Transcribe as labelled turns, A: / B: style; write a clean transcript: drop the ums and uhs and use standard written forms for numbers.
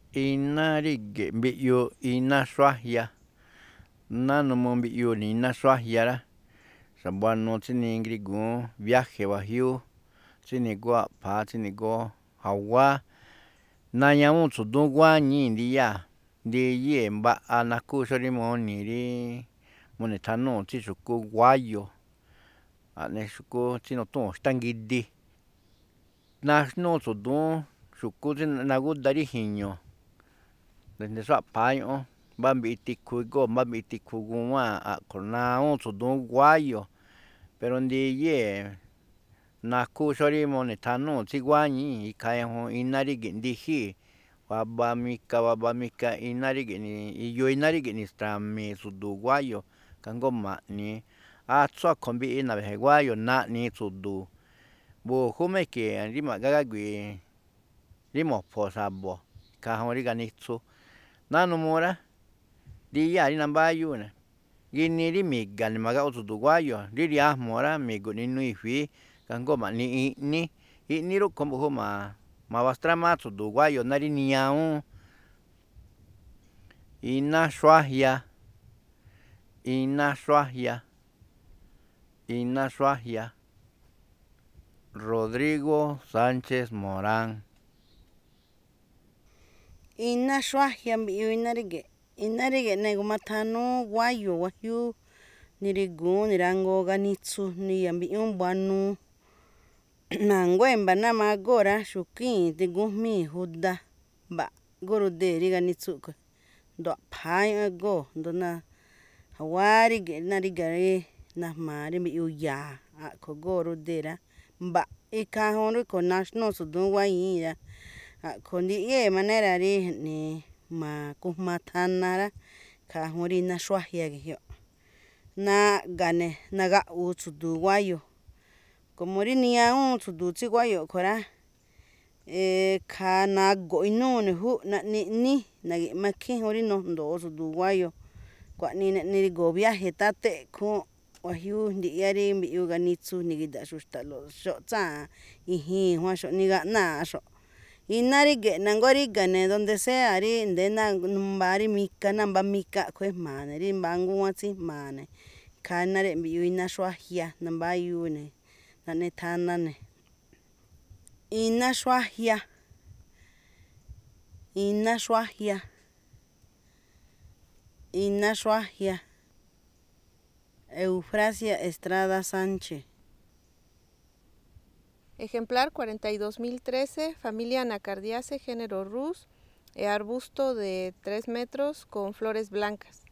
A: Inarige mbi'yu ina xuajya nanumu mbi'yu ina xuajyara xa̱buanuu tsiningrigo̱o̱ viaje̱ba̱ jiúú tsínigúa kju̱a̱ tsínigóó ja̱guá nañawúun tsu̱dúún gúáñii̱ ndiyáa̱ ndiyíi̱ mba'a najkúu xóo rí moni̱ monetjanúu̱ tsí xu̱kú guáyo̱ ja̱'ne xu̱kú tsí nutúu̱n xtángidi naxnúu tsu̱dúún xu̱kú tsí nagúda rí ji̱ño̱ desde xó a̱kju̱a̱ ñú'ún mbá mbi'i tikhu igóo̱ mbá mbi'i tikhu gubáa̱n a̱ꞌkhuo̱ nawúun tsu̱dúún guáyo̱ pero ndiyée̱ najkúu xóo rí mone̱thánúu̱ tsí guáñii̱ ikhaa ñajuun iná ríge̱ꞌ ndijíi̱ waba mika iná ríge̱ꞌ iyoo iná ríge̱ꞌ ni̱xtra̱mii̱ tsu̱du̱u̱ guáyo̱ kajngó ma̱ꞌni̱i atsú a̱kju̱o̱ mbiꞌi na̱ve̱je̱ guáyo̱ naꞌni̱i tsu̱du̱u̱ mbu̱jú má e̱ke̱ rí ma̱ꞌgágágui̱i̱ rí mo̱pho̱ xa̱bo̱ ikhaa juun rí ganitsu nanumuu rá ndiyáa̱ rí nambáyúu̱ ne̱ ginii rí mi̱ga̱ ne̱ ma̱gaꞌu tsu̱du̱u̱ guáyo̱ rí riajmu̱u̱ rá mi̱gu̱ꞌ ne̱ inuu i̱fi̱í kajngó ma̱ꞌni iꞌní rúꞌkhuo̱ mbu̱jú ma̱bastrámáá tsu̱du̱u̱ guáyo̱ ná rí niñawúún iná xuájya Rodrigo Sánchez Morán.
B: Iná xuajya mbiꞌyu iná ríge̱ꞌ ne̱gu̱mathanúú guáyo̱ wajiúú ni̱ri̱gu̱ún ni̱rangoo ganitsu niya̱mbi̱ꞌñúú buanuu na̱nguá e̱mba̱ ná magóo̱ rá xu̱kíi̱ tigújmíi̱ juda mba̱ꞌ górudee̱ rí ganitsu a̱ꞌkhue̱n jndo a̱ꞌpja̱a̱ ñúꞌún egóo̱ jndo ja̱guá ríge̱ꞌ ná ríga̱ rí najma̱a̱ rí mbiꞌyu ya̱a̱ a̱ꞌkhuo̱ góo̱rudee̱ rá mba̱ꞌ ikhaa juun rúꞌkhuo̱ naxnúu̱ tsu̱dúún guáñii̱ rá a̱ꞌkhuo̱ ndiꞌyée̱ manera rí ja̱ꞌnii ma̱kujma thana rá ikhaa juun rí iná xuájya ge̱jyoꞌ naꞌga̱ ne̱ nagaꞌu̱u tsu̱du̱u̱ guáyo̱ como rí niñawúun tsu̱du̱u̱ tsí guáyo̱ a̱ꞌkhue̱n rá khaa nago̱ꞌ inúu ne̱ júꞌ naꞌne iꞌní na̱gi̱ꞌma ikhín juun rí nujndo̱o̱ tsu̱du̱u̱ guáyo̱ xkuaꞌnii neꞌne rigo̱o̱ viaje tátéꞌ ikhúúnꞌ wajiúú ndiꞌyá rí mbiꞌyu ganitsu ni̱gi̱da̱ꞌ xuxta̱ꞌlo̱ꞌ xo̱ꞌ tsáa̱n i̱jii̱n juanxo̱ꞌ nigaꞌnáaꞌxo̱ꞌ iná ríge̱ꞌ na̱nguá ríga̱ ne̱ donde sea rí i̱ndo̱ó mbáá rí mika ná mbá mika a̱ꞌkhue̱n ejma̱a̱ ne̱ rí mbáá ngúwán tsí jma̱a̱ ne̱ ikhaa iná ríge̱ꞌ mbiꞌyu iná xuájya nambáyúu ne̱ naꞌne thana ne̱ iná xuájya Eufrasia Estrada Sánchez.
C: Ejemplar 42013, familia Anacardiaceae, género Rus, arbusto de 3 metros con flores blancas.